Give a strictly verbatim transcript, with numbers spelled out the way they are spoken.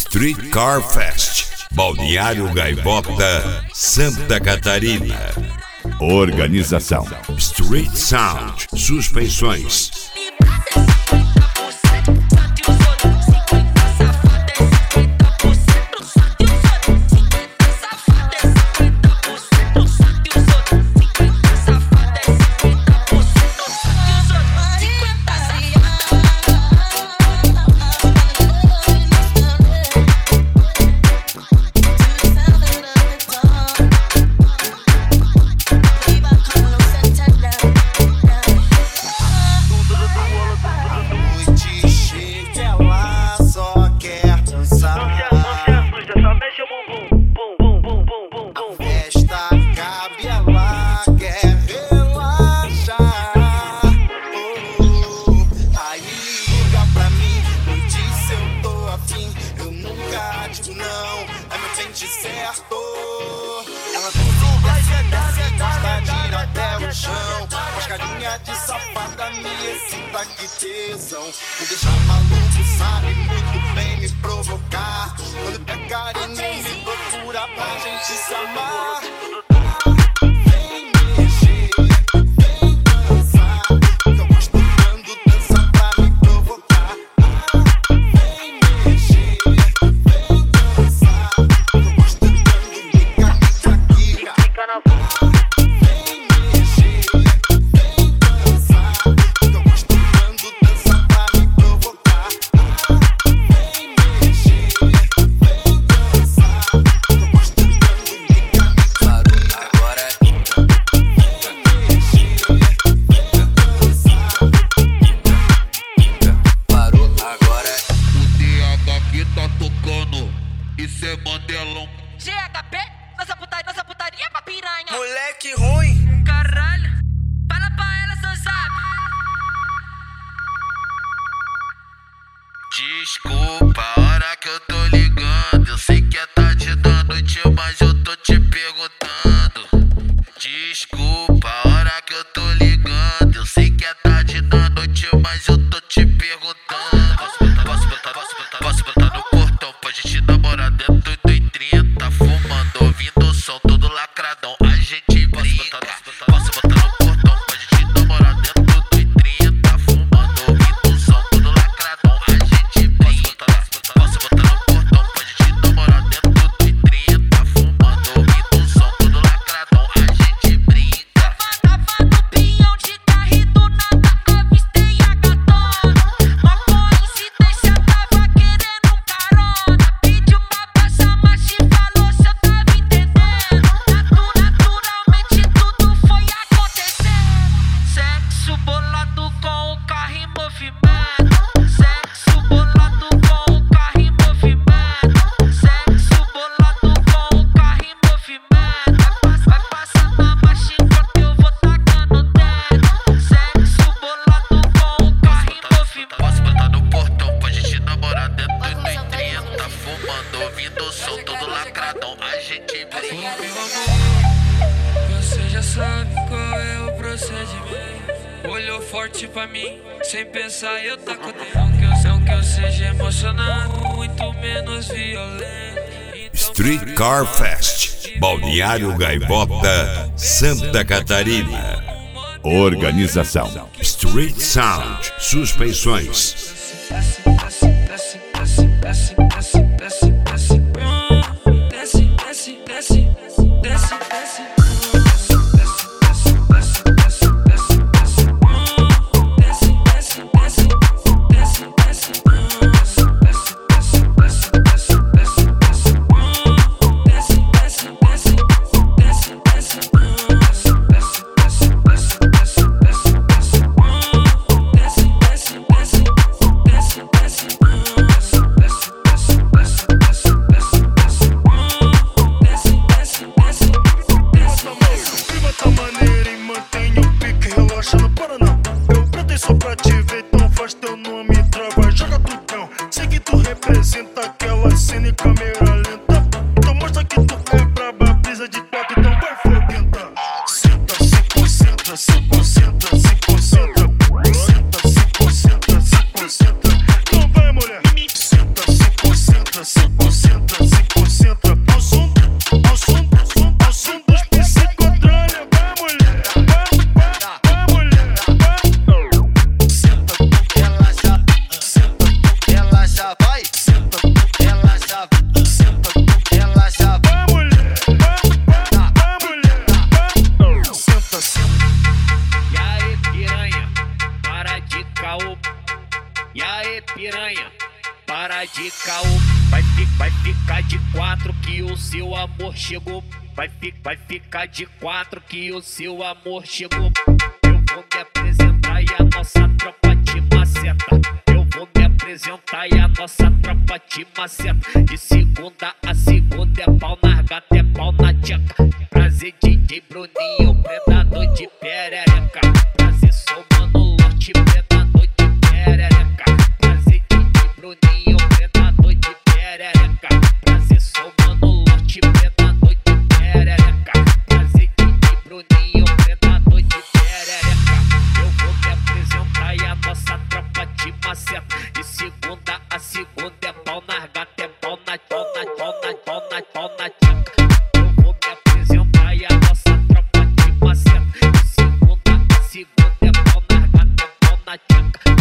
Street Car Fest, Balneário Gaivota, Santa Catarina. Organização Street Sound Suspensões. Certo, ela desce, desce, gosta de ir até o chão. As carinhas de safada me excita, que tesão. Me deixa maluco, sabe muito bem me provocar. Quando pegar e nem me procura pra gente se amar. G H P, nossa putaria, nossa putaria é pra piranha. Moleque ruim. Caralho, fala pra ela, seu zap. Desculpa a hora que eu tô ligando. Eu sei que é tarde da noite, mas eu tô te perguntando. Desculpa a hora que eu tô ligando. Eu sei que é tarde da noite, mas eu tô te perguntando. Posso botar, posso botar, posso botar, posso botar no portão pra gente namorar dentro do trinta, fumando, ouvindo o som todo lacradão. A gente brinca. Posso botar no portão pra gente namorar dentro do trinta, fumando, ouvindo o som todo lacradão. A gente brinca. Posso botar no portão pra gente namorar dentro do trinta, fumando, ouvindo o som todo lacradão. A gente brinca. Tava no pinhão de carro e do nada avistei a gatona. Uma coincidência, tava querendo carona. Pediu pra passar, mas te falou se eu tava entendendo. Naturalmente tudo foi acontecendo. Sexo bolado com o carro em movimento. Sexo bolado com o carro em movimento. Sexo bolado com o carro em movimento. Vai passando a marcha enquanto eu vou tacando o dedo. Sexo bolado com o carro em movimento. Posso botar no portão pra gente namorar dentro do trinta, fumando, ouvindo o som todo lacradão. A gente brinca. Você já sabe qual é o procedimento. Olhou forte pra mim, sem pensar eu taco dentro. Não que eu, não que eu seja emocionado, muito menos violento. Então, Street Car Fest, Balneário Gaivota, Santa Catarina. Organização Street Sound Suspensões. Desce, desce, desce, desce, desce, desce, desce, desce. Desce, desce, desce, desce, desce. vai, fi, vai ficar de quatro que o seu amor chegou. Vai, fi, vai ficar de quatro que o seu amor chegou. Eu vou me apresentar e a nossa tropa te maceta. Eu vou me apresentar e a nossa tropa te maceta. De segunda a segunda é pau na gata, é pau na tcheca. Prazer D J Bruninho, predador de perereca. Prazer sou Mano Lote, predador de perereca. Prazer D J Bruninho, predador de perereca. Prazer sou Mano Lote, predador de perereca. Prazer D J Bruninho, predador de perereca. Eu vou me apresentar e a nossa tropa te maceta. De segunda a segunda é pau na gata, é pau na pau na pau na pau na pau na tcheca. Eu vou me apresentar e a nossa tropa te maceta. De segunda a segunda é pau na gata, é pau na tcheca.